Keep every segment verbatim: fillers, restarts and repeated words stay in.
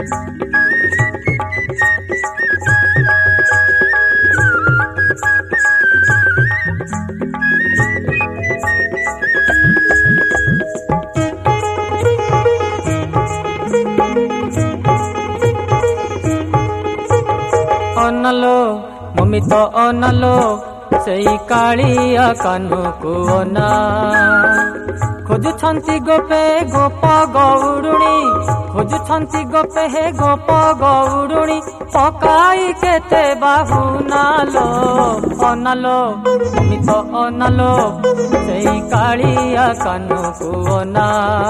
अनलो mummy तो अनलो सेई कालिया कान्हू अना खोजुछंती गोपे गोप गौरुणी खोजुछंती गोपे हे गोप गौरुणी पकाई केते बाहु नालो अनालो मम्मी तो अनालो सेई कालिया कान्हू अना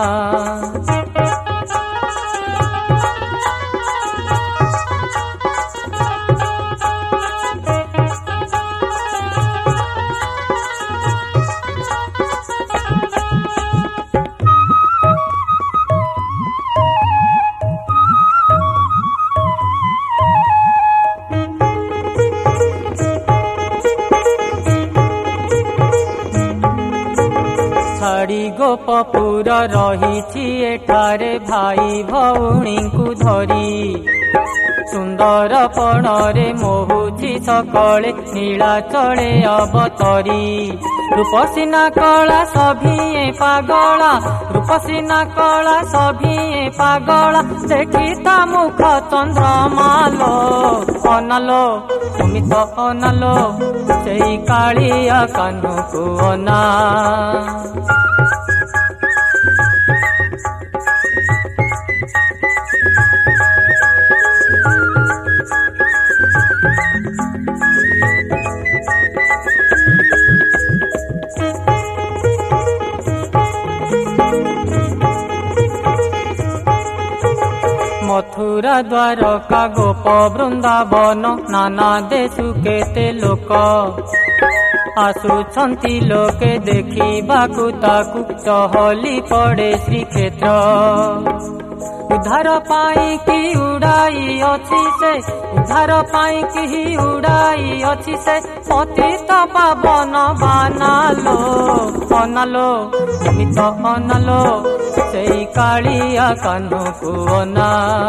छाड़ी गोपपुर रही एठारे भाई भौणी को धरी सुंदर पणरे मोहुची सकले नीलाचले अवतरी रूपसीना कला सभिए पागला रूपसीना कला सभिए पागला देखी ता मुख चंद्रमालो अनालो तुमी तो अनालो सेई कालिया कान्हू अना मथुरा द्वारका गोप वृंदावन नाना देशु केते लोक आसुछंती लोके देखिबाकु ताकु चहली पड़े श्रीक्षेत्र उद्धार पाई की उड़ाई अछि से उद्धार पाई की उड़ाई अछि से पतित पावन बानालो अनालो तुमी तो अनालो सेई कालिया कान्हू अना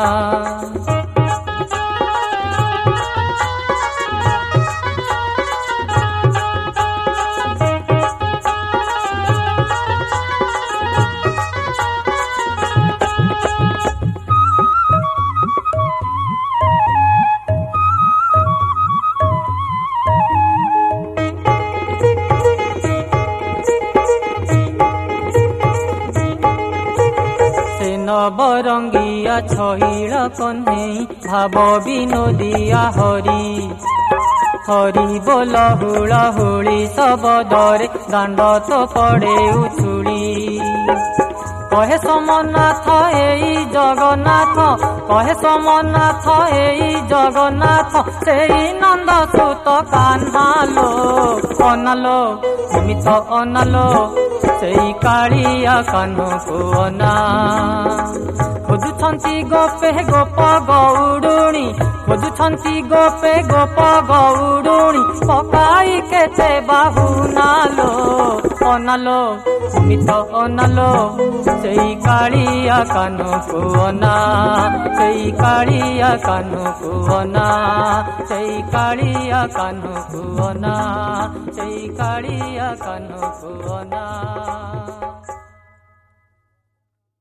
नवरंगिया छहिल कन्हई भाव विनोदिया हरि हरि बोल हुला हुली सबदरे दांड तो पड़े उछुली कहे सोमनाथ एई जगन्नाथ कहे सोमनाथ एई जगन्नाथ सेई नंद सुत कान्हालो अनालो तुमी तो अनालो सेई कालिया कान्हू अना खोजुछंती गोपे गोप गौरुणी खोजुछंती गोपे गोप गौरुणी पकाई केते बाहु नालो अनालो तुमी तो अनालो सेई कालिया कान्हू अना सेई कालिया कान्हू अना सेई कालिया कान्हू अना सेई कालिया कान्हू अना।